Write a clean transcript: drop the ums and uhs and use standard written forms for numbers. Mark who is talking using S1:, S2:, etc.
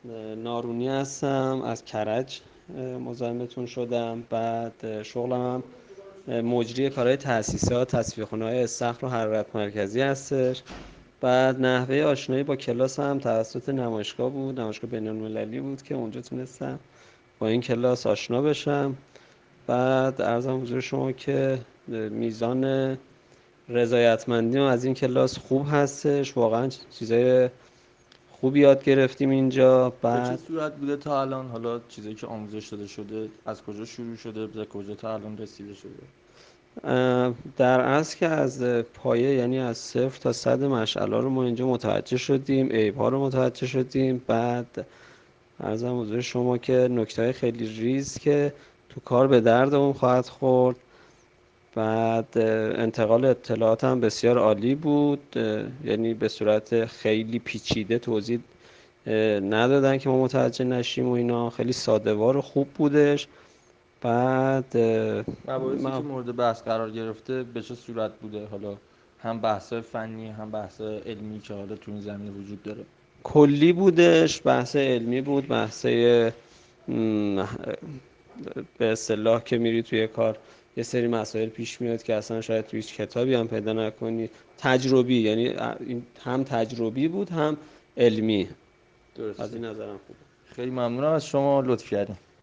S1: نارونی هستم، از کرج مزاحمتون شدم. بعد شغلم هم مجری کارهای تأسیسات، تصفیه‌خونه‌های استخر و حرارت مرکزی هستش. بعد نحوه آشنایی با کلاس هم توسط نمایشگاه بود، نمایشگاه بین‌المللی بود که اونجا تونستم با این کلاس آشنا بشم. بعد عرضم حضور شما که میزان رضایتمندی از این کلاس خوب هستش، واقعا چیزای خوب یاد گرفتیم اینجا.
S2: به چه
S1: بعد
S2: صورت بوده تا الان؟ حالا چیزایی که آموزش داده شده از کجا شروع شده به کجا تا الان رسیده شده؟
S1: در اصل که از پایه، یعنی از 0 تا 100 مشعله رو ما اینجا متوجه شدیم، عیب‌ها رو متوجه شدیم. بعد عرضم حضور شما که نکته‌های خیلی ریز که تو کار به دردمون خواهد خورد. بعد انتقال اطلاعات هم بسیار عالی بود، یعنی به صورت خیلی پیچیده توضیح ندادن که ما متوجه نشیم و اینا، خیلی ساده‌وار و خوب بودش. بعد
S2: مباحثی که مورد بحث قرار گرفته به چه صورت بوده؟ حالا هم بحث فنی هم بحث علمی که حالا تو این زمینه وجود داره.
S1: کلی بودش، بحث علمی بود، بحث به اصطلاح که میری توی کار یه سری مسائل پیش میاد که اصلا شاید توی هیچ کتابی هم پیدا نکنی. تجربی، یعنی این هم تجربی بود هم علمی. از
S2: درسته.
S1: این نظرم خوبه.
S2: خیلی ممنونم از شما، لطف کردین.